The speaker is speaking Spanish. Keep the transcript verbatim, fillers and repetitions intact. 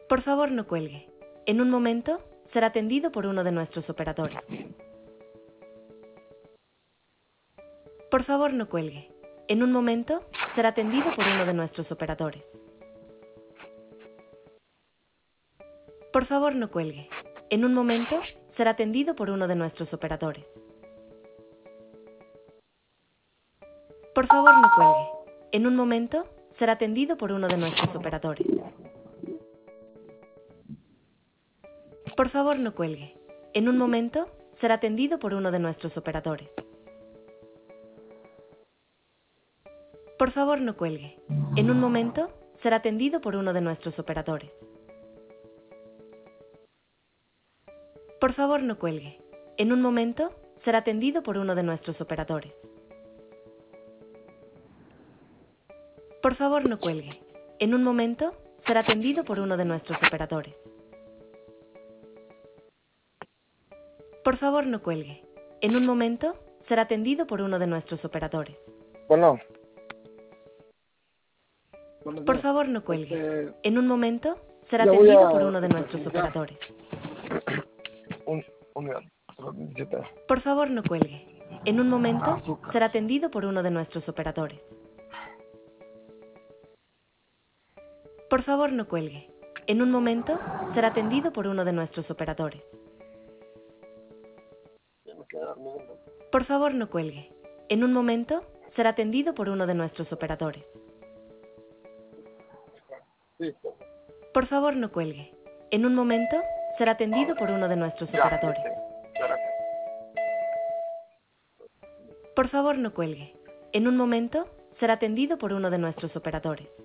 Por favor, no cuelgue. En un momento, será atendido por uno de nuestros operadores. Por favor, no cuelgue. En un momento, será atendido por uno de nuestros operadores. Por favor, no cuelgue. En un momento, será atendido por uno de nuestros operadores. Por favor, no cuelgue. En un momento, será atendido por uno de nuestros operadores. Por favor, no cuelgue. En un momento, será atendido por uno de nuestros operadores. Por favor, no cuelgue. En un momento, será atendido por uno de nuestros operadores. Por favor, no cuelgue. En un momento, será atendido por uno de nuestros operadores. Por favor, no cuelgue. En un momento, será atendido por uno de nuestros operadores. Por favor, no cuelgue. En un momento, será atendido por uno de nuestros operadores. Bueno. Por favor, no cuelgue. Este, En un momento, será ya voy atendido a por uno de nuestros especificar. operadores. Un, unidad, cero veintisiete. Por favor, no cuelgue. En un momento, Azúcar. será atendido por uno de nuestros operadores. Por favor, no cuelgue. En un momento, será atendido por uno de nuestros operadores. Ya me quedé dormido. Por favor, no cuelgue. En un momento, será atendido por uno de nuestros operadores. Listo. Por favor, no cuelgue. En un momento, será atendido por uno de nuestros Ya, operadores. listo. Gracias. Por favor, no cuelgue. En un momento, será atendido por uno de nuestros operadores.